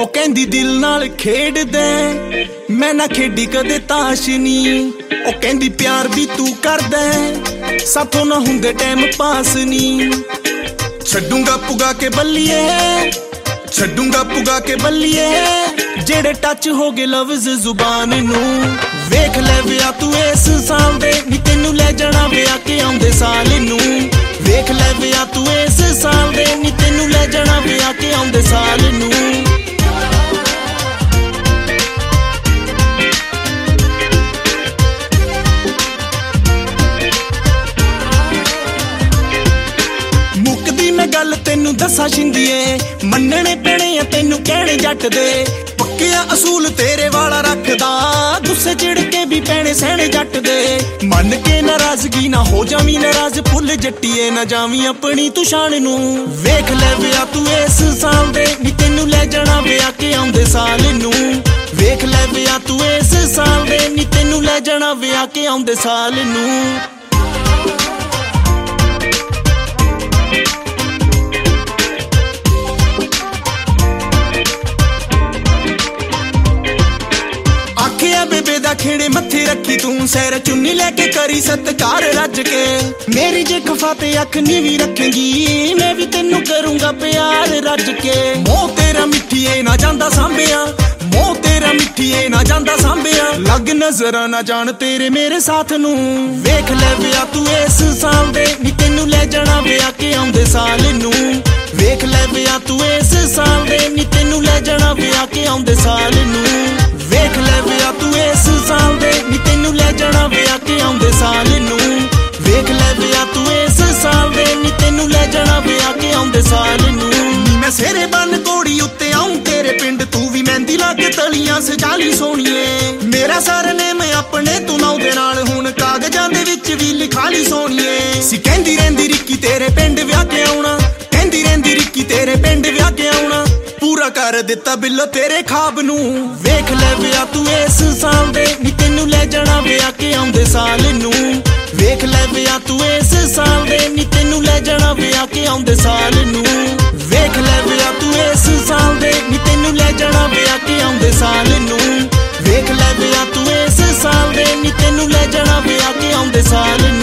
ਕਹਿੰਦੀ ਦਿਲ ਨਾਲ ਖੇਡਦਾ ਮੈਂ ਨਾ ਖੇਡੀ ਕਦੇ ਤਾਸ਼ ਨੀ। ਉਹ ਕਹਿੰਦੀ ਪਿਆਰ ਵੀ ਤੂੰ ਕਰਦਾ ਸਾਥੋਂ ਨਾ ਹੁੰਦੇ ਟਾਈਮ ਪਾਸ ਨੀ। ਛੱਡੂਗਾ ਪੁਗਾ ਕੇ ਬੱਲੀਏ, ਛੱਡੂਗਾ ਪੁਗਾ ਕੇ ਬੱਲੀਏ ਜਿਹੜੇ ਟੱਚ ਹੋ ਗਏ ਲਫ਼ਜ਼ ਜ਼ੁਬਾਨ ਨੂੰ। ਵੇਖ ਲੈ ਵਿਆਹ ਤੂੰ ਇਸ ਸਾਲ ਦੇ ਨੀ ਤੈਨੂੰ ਲੈ ਜਾਣਾ ਵਿਆਹ ਕੇ ਆਉਂਦੇ ਸਾਲ ਨੂੰ। ਵੇਖ ਲੈ ਵਿਆਹ ਤੂੰ ਇਸ ਸਾਲ ਦੇ ਨੀ ਤੈਨੂੰ ਲੈ ਜਾਣਾ ਵਿਆਹ ਕੇ ਆਉਂਦੇ ਸਾਲ ਨੂੰ। ਮੁੱਕਦੀ ਮੈਂ ਗੱਲ ਤੈਨੂੰ ਦੱਸਾਂ ਸ਼ਿੰਦੀਏ, ਮੰਨਣੇ ਪੈਣੇ ਆ ਤੈਨੂੰ ਕਹਿਣੇ ਜੱਟ ਦੇ। ਪੱਕਿਆ ਅਸੂਲ ਤੇਰੇ ਵਾਲਾ ਰੱਖਦਾ, ਗੁੱਸੇ ਚਿੜ ਕੇ ਵੀ ਪੈਣੇ ਸਹਿਣੇ ਜੱਟ ਦੇ। ਮੰਨ ਕੇ ਨਾਰਾਜ਼ਗੀ ਨਾ ਹੋ ਜਾਵੀਂ ਨਾਰਾਜ਼, ਭੁੱਲ ਜੱਟੀਏ ਨਾ ਜਾਵੀਂ ਆਪਣੀ ਤੂੰ ਸ਼ਾਨ ਨੂੰ। ਵੇਖ ਲੈ ਵਿਆਹ ਤੂੰ ਇਸ ਸਾਲ ਦੇ ਨੀ ਤੈਨੂੰ ਲੈ ਜਾਣਾ ਵਿਆਹ ਕੇ ਆਉਂਦੇ ਸਾਲ ਨੂੰ। ਵੇਖ ਲੈ ਵਿਆਹ ਤੂੰ ਇਸ ਸਾਲ ਦੇ ਨੀ ਤੈਨੂੰ ਲੈ ਜਾਣਾ ਵਿਆਹ ਕੇ ਆਉਂਦੇ ਸਾਲ ਨੂੰ। ਬੇਬੇ ਦਾ ਖੇੜੇ ਮੱਥੇ ਰੱਖੀ ਤੂੰ, ਸੈਰ ਚੁੰਨੀ ਲੈ ਕੇ ਕਰੀ ਸਤਕਾਰ ਰੱਜ ਕੇ। ਮੇਰੀ ਜੇ ਖਫਾ ਤੇ ਅੱਖ ਨੀਵੀਂ ਰੱਖੇਗੀ, ਮੈਂ ਵੀ ਤੈਨੂੰ ਕਰੂੰਗਾ ਪਿਆਰ ਰੱਜ ਕੇ। ਮੋਹ ਤੇਰਾ ਮਿੱਠੀਏ ਨਾ ਜਾਂਦਾ ਸਾਂਭਿਆ, ਮੋਹ ਤੇਰਾ ਮਿੱਠੀਏ ਨਾ ਜਾਂਦਾ ਸਾਂਭਿਆ। ਲੱਗ ਨਜ਼ਰਾਂ ਨਾ ਜਾਣ ਤੇਰੇ ਮੇਰੇ ਸਾਥ ਨੂੰ। ਵੇਖ ਲੈ ਵਿਆਹ ਤੂੰ ਇਸ ਸਾਲ ਦੇ ਨੀ ਤੈਨੂੰ ਲੈ ਜਾਣਾ ਵਿਆਹ ਕੇ ਆਉਂਦੇ ਸਾਲ ਨੂੰ। ਵੇਖ ਲੈ ਵਿਆਹ ਤੂੰ ਇਸ ਸਾਲ ਦੇ ਨੀ ਤੈਨੂੰ ਲੈ ਜਾਣਾ ਵਿਆਹ ਕੇ ਆਉਂਦੇ ਸਾਲ ਨੂੰ। ਵੇਖ ਲੈ ਵਿਆਹ ਤੂੰ ਇਸ ਸਾਲ ਦੇ ਨੀ ਤੈਨੂੰ ਲੈ ਜਾਣਾ ਵਿਆਹ ਕੇ ਆਉਂਦੇ ਸਾਲ ਨੂੰ। ਵੇਖ ਲੈ ਵਿਆਹ ਤੂੰ ਇਸ ਸਾਲ ਦੇ ਨੀ ਤੈਨੂੰ ਲੈ ਜਾਣਾ ਵਿਆਹ ਕੇ ਆਉਂਦੇ ਸਾਲ ਨੂੰ। ਨੀ ਮੈਂ ਸਿਰੇ ਬੰਨ ਕੋੜੀ ਉੱਤੇ ਆਉਂ ਤੇਰੇ ਪਿੰਡ, ਤੂੰ ਵੀ ਮਹਿੰਦੀ ਲਾ ਕੇ ਤਲੀਆਂ ਸਜਾ ਲਈ ਸੋਹਣੀਏ। ਮੇਰਾ ਸਰਨੇਮ ਆਪਣੇ ਤੂੰ ਨਾਉ ਦੇ ਨਾਲ ਹੁਣ ਕਾਗਜ਼ਾਂ ਦੇ ਵਿੱਚ ਵੀ ਲਿਖਾ ਲਈ ਸੋਹਣੀਏ। ਸੀ ਕਹਿੰਦੀ ਰਹਿੰਦੀ ਰਿੱਕੀ ਤੇਰੇ ਪਿੰਡ ਵਿਆਹ ਕੇ ਆਉਣਾ, ਕਹਿੰਦੀ ਰਹਿੰਦੀ ਰਿੱਕੀ ਤੇਰੇ ਪਿੰਡ ਵਿਆਹ ਕੇ ਆਉਣਾ। ਪੂਰਾ ਕਰ ਦਿੱਤਾ ਬਿੱਲੋ ਤੇਰੇ ਖਾਬ ਨੂੰ। ਵੇਖ ਲੈ ਵਿਆਹ ਤੂੰ ਇਸ ਸਾਲ ਦੇ ਨੀ ਤੈਨੂੰ ਲੈ ਜਾਣਾ ਵਿਆਹ ਕੇ ਆਉਂਦੇ ਸਾਲ ਨੂੰ। ਵੇਖ ਲੈ ਵਿਆਹ ਤੂੰ ਇਸ ਸਾਲ ਦੇ ਨੀ ਤੈਨੂੰ ਲੈ ਜਾਣਾ ਵਿਆਹ ਕੇ ਆਉਂਦੇ ਸਾਲ ਨੂੰ। ਵੇਖ ਲੈ ਵਿਆਹ ਤੂੰ ਇਸ ਸਾਲ ਦੇ ਨੀ ਤੈਨੂੰ ਲੈ ਜਾਣਾ ਵਿਆਹ ਕੇ ਆਉਂਦੇ ਸਾਲ ਨੂੰ। ਵੇਖ ਲੈ ਵਿਆਹ ਤੂੰ ਇਸ ਸਾਲ ਦੇ ਨੀ ਤੈਨੂੰ ਲੈ ਜਾਣਾ ਵਿਆਹ ਕੇ ਆਉਂਦੇ ਸਾਲ ਨੂੰ।